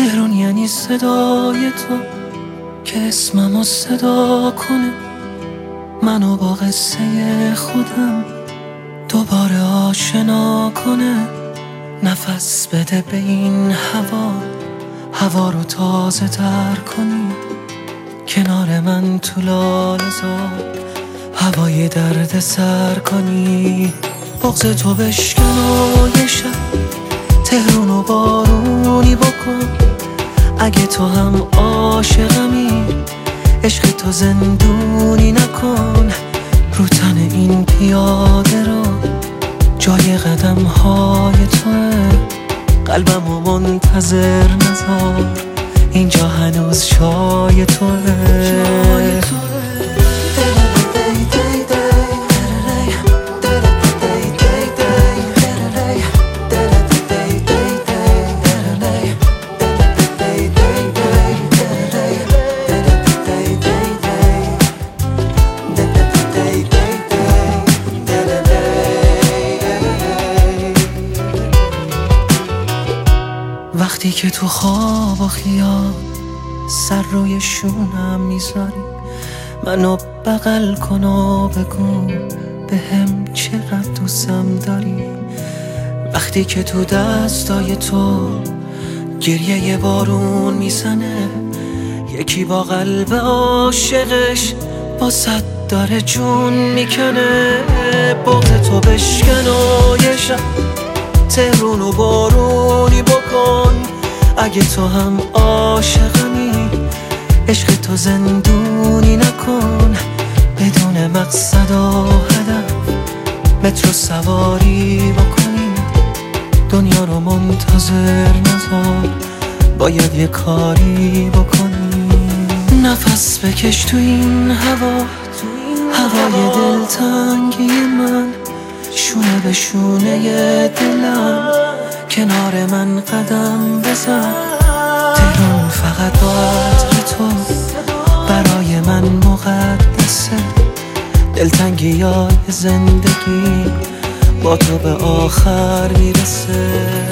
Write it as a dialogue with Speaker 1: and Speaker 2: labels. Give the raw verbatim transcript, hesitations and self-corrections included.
Speaker 1: تهران یعنی صدای تو که اسممو صدا کنه، منو با قصه خودم دوباره آشنا کنه. نفس بده به این هوا، هوا رو تازه تر کنی، کنار من تو لاله‌زار هوای درد سر کنی. بغض تو بشکن و یه شب تهرون و بارونی بکن. اگه تو هم عاشقمی عشق تو زندونی نکن. رو تن این پیاده رو جای قدم های توه، قلبمو منتظر نذار، اینجا هنوز شای توه. وقتی که تو خواب و خیال سر روی شونم میذاری، منو بغل کن و بگو به هم چقدر دوستم داری. وقتی که تو دستای تو گریه یه بارون میزنه، یکی با قلب عاشقش با صد داره جون میکنه. بغض تو بشکن و یه شب تهرون و بارونی بکن. اگه تو هم عاشقمی عشق تو زندونی نکن. بدون مقصد و هدف مترو سواری بکنی، دنیا رو منتظر نذار، باید یه کاری بکنی. نفس بکش تو این هوا، هوای دلتنگی من، شونه به شونه دلم، کنار من قدم بزن. تهران فقط با عطر تو برای من مقدسه، دلتنگی های زندگی با تو به آخر میرسه.